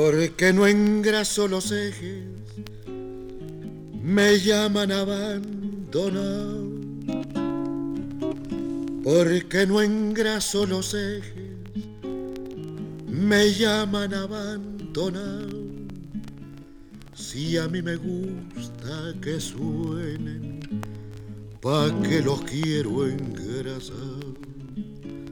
Porque no engraso los ejes, me llaman abandonado. Porque no engraso los ejes, me llaman abandonado. Si a mí me gusta que suenen, pa' que los quiero engrasar.